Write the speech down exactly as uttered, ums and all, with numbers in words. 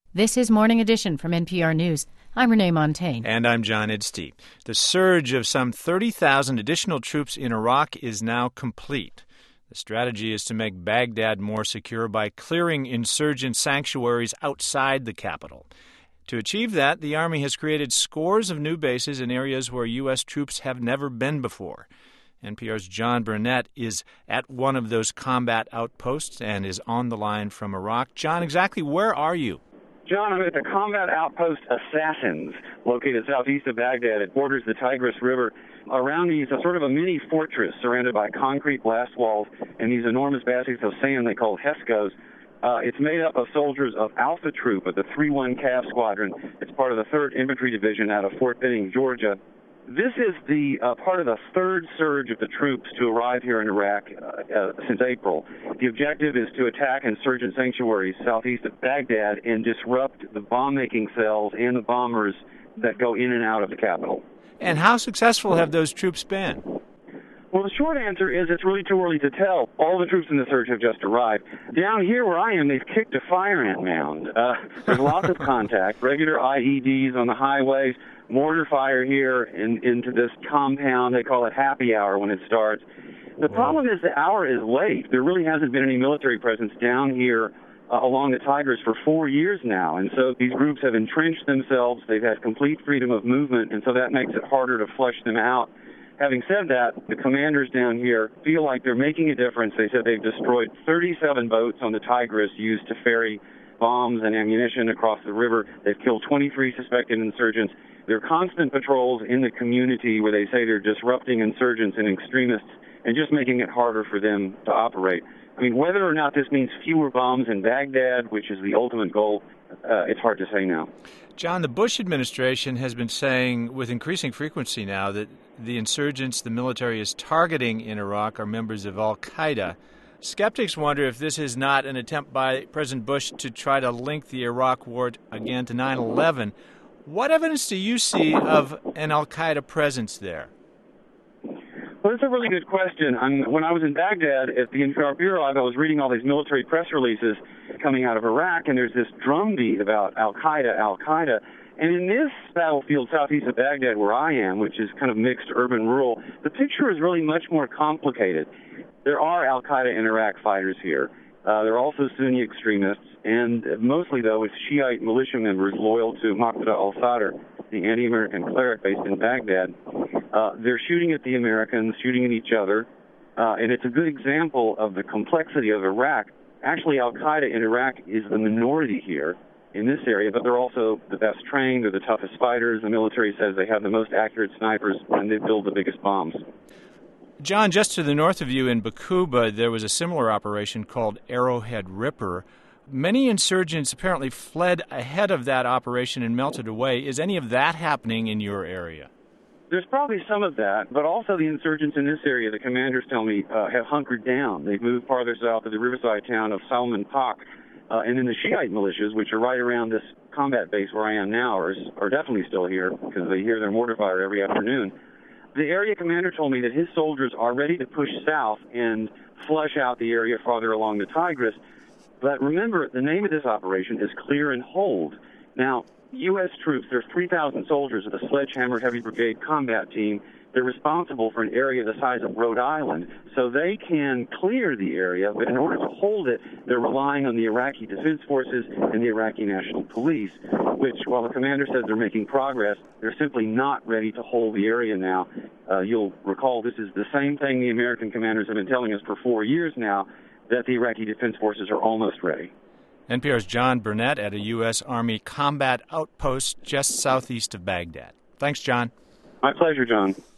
This is Morning Edition from N P R News. I'm Renee Montaigne. And I'm John Idsteep. The surge of some thirty thousand additional troops in Iraq is now complete. The strategy is to make Baghdad more secure by clearing insurgent sanctuaries outside the capital. To achieve that, the Army has created scores of new bases in areas where U S troops have never been before. N P R's John Burnett is at one of those combat outposts and is on the line from Iraq. John, exactly where are you? John, I'm at the combat outpost Assassins, located southeast of Baghdad. It borders the Tigris River. Around me is a sort of a mini fortress surrounded by concrete blast walls and these enormous baskets of sand they call Heskos. Uh, it's made up of soldiers of Alpha Troop of the three one Cav Squadron. It's part of the third Infantry Division out of Fort Benning, Georgia. This is the uh, part of the third surge of the troops to arrive here in Iraq uh, uh, since April. The objective is to attack insurgent sanctuaries southeast of Baghdad and disrupt the bomb-making cells and the bombers that go in and out of the capital. And how successful have those troops been? Well, the short answer is it's really too early to tell. All the troops in the surge have just arrived. Down here where I am, they've kicked a fire ant mound. Uh, there's lots of contact, regular I E Ds on the highways, mortar fire here in, into this compound. They call it happy hour when it starts. The problem is the hour is late. There really hasn't been any military presence down here uh, along the Tigris for four years now. And so these groups have entrenched themselves. They've had complete freedom of movement, and so that makes it harder to flush them out. Having said that, the commanders down here feel like they're making a difference. They said they've destroyed thirty-seven boats on the Tigris used to ferry bombs and ammunition across the river. They've killed twenty-three suspected insurgents. There are constant patrols in the community where they say they're disrupting insurgents and extremists and just making it harder for them to operate. I mean, whether or not this means fewer bombs in Baghdad, which is the ultimate goal, uh, it's hard to say now. John, the Bush administration has been saying with increasing frequency now that the insurgents the military is targeting in Iraq are members of al-Qaeda. Skeptics wonder if this is not an attempt by President Bush to try to link the Iraq war again to nine eleven. What evidence do you see of an al-Qaeda presence there? Well, that's a really good question. I'm, when I was in Baghdad at the N P R Bureau, I was reading all these military press releases coming out of Iraq, and there's this drumbeat about al-Qaeda, al-Qaeda. And in this battlefield southeast of Baghdad where I am, which is kind of mixed urban-rural, the picture is really much more complicated. There are al-Qaeda in Iraq fighters here. Uh, there are also Sunni extremists, and mostly, though, it's Shiite militia members loyal to Muqtada al-Sadr, the anti-American cleric based in Baghdad. Uh, they're shooting at the Americans, shooting at each other, uh, and it's a good example of the complexity of Iraq. Actually, al-Qaeda in Iraq is the minority here in this area, but they're also the best trained, they're the toughest fighters. The military says they have the most accurate snipers, and they build the biggest bombs. John, just to the north of you in Baquba, there was a similar operation called Arrowhead Ripper. Many insurgents apparently fled ahead of that operation and melted away. Is any of that happening in your area? There's probably some of that, but also the insurgents in this area, the commanders tell me, uh, have hunkered down. They've moved farther south to the riverside town of Salman Pak. Uh, and then the Shiite militias, which are right around this combat base where I am now, are, are definitely still here because they hear their mortar fire every afternoon. The area commander told me that his soldiers are ready to push south and flush out the area farther along the Tigris. But remember, the name of this operation is Clear and Hold. Now, U S troops, there's three thousand soldiers of the Sledgehammer Heavy Brigade combat team. They're responsible for an area the size of Rhode Island, so they can clear the area, but in order to hold it, they're relying on the Iraqi Defense Forces and the Iraqi National Police, which, while the commander says they're making progress, they're simply not ready to hold the area now. Uh, you'll recall this is the same thing the American commanders have been telling us for four years now, that the Iraqi Defense Forces are almost ready. N P R's John Burnett at a U S Army combat outpost just southeast of Baghdad. Thanks, John. My pleasure, John.